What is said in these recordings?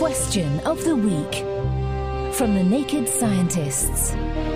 Question of the Week from The Naked Scientists.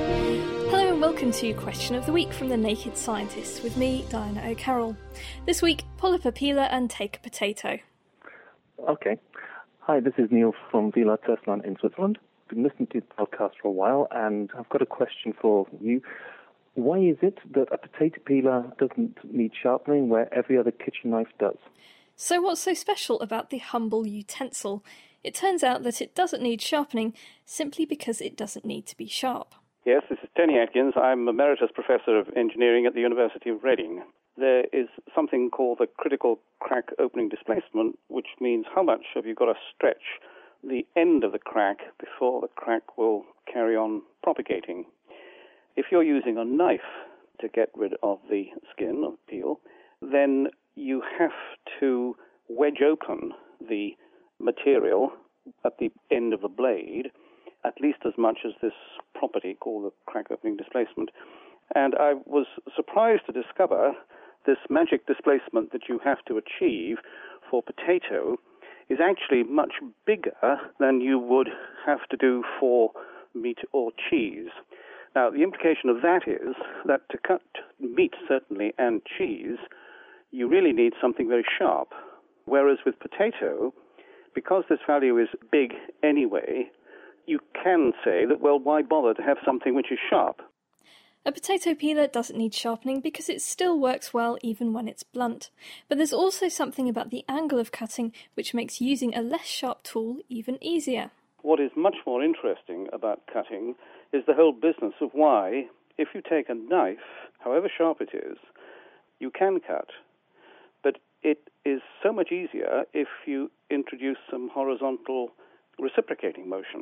Hello and welcome to Question of the Week from The Naked Scientists with me, Diana O'Carroll. This week, pull up a peeler and take a potato. Okay. Hi, this is Neil from Villa Tersland in Switzerland. I've been listening to the podcast for a while and I've got a question for you. Why is it that a potato peeler doesn't need sharpening where every other kitchen knife does? So what's so special about the humble utensil? It turns out that it doesn't need sharpening simply because it doesn't need to be sharp. Yes, this is Tony Atkins. I'm Emeritus Professor of Engineering at the University of Reading. There is something called the critical crack opening displacement, which means how much have you got to stretch the end of the crack before the crack will carry on propagating. If you're using a knife to get rid of the skin or peel, then you have to wedge open the material at the end of the blade, at least as much as this property called the crack opening displacement. And I was surprised to discover this magic displacement that you have to achieve for potato is actually much bigger than you would have to do for meat or cheese. Now, the implication of that is that to cut meat, certainly, and cheese, you really need something very sharp. Whereas with potato, because this value is big anyway, you can say that, well, why bother to have something which is sharp? A potato peeler doesn't need sharpening because it still works well even when it's blunt. But there's also something about the angle of cutting which makes using a less sharp tool even easier. What is much more interesting about cutting is the whole business of why, if you take a knife, however sharp it is, you can cut. But it is so much easier if you introduce some horizontal reciprocating motion.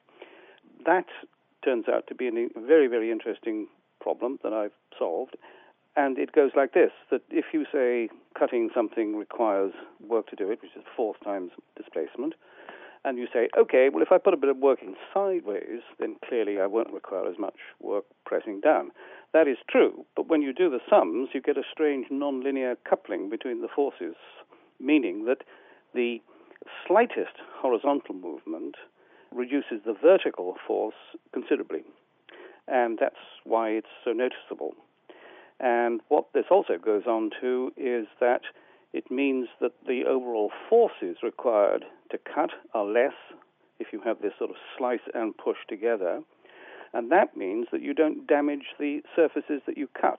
That turns out to be a very, very interesting problem that I've solved. And it goes like this, that if you say cutting something requires work to do it, which is force times displacement, and you say, okay, well, if I put a bit of working sideways, then clearly I won't require as much work pressing down. That is true, but when you do the sums, you get a strange nonlinear coupling between the forces, meaning that the slightest horizontal movement reduces the vertical force considerably. And that's why it's so noticeable. And what this also goes on to is that it means that the overall forces required to cut are less if you have this sort of slice and push together. And that means that you don't damage the surfaces that you cut.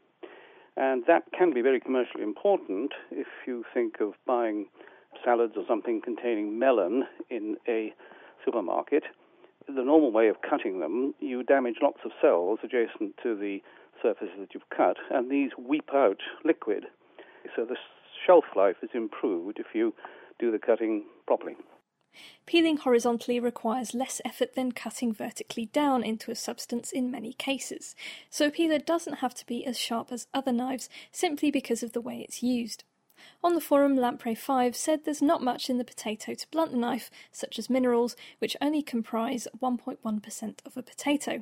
And that can be very commercially important if you think of buying salads or something containing melon in a supermarket. The normal way of cutting them, you damage lots of cells adjacent to the surfaces that you've cut, and these weep out liquid. So the shelf life is improved if you do the cutting properly. Peeling horizontally requires less effort than cutting vertically down into a substance in many cases, so a peeler doesn't have to be as sharp as other knives simply because of the way it's used. On the forum, Lamprey5 said there's not much in the potato to blunt the knife, such as minerals, which only comprise 1.1% of a potato.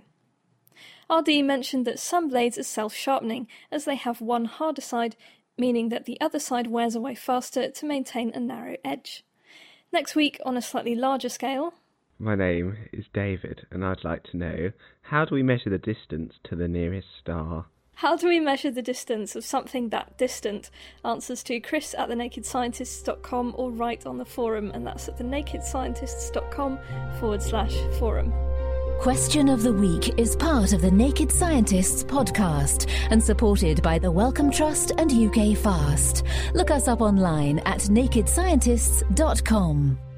RD mentioned that some blades are self-sharpening, as they have one harder side, meaning that the other side wears away faster to maintain a narrow edge. Next week, on a slightly larger scale... My name is David, and I'd like to know, how do we measure the distance to the nearest star? How do we measure the distance of something that distant? Answers to Chris at thenakedscientists.com or write on the forum, and that's at thenakedscientists.com/forum. Question of the Week is part of the Naked Scientists podcast and supported by the Wellcome Trust and UK Fast. Look us up online at nakedscientists.com.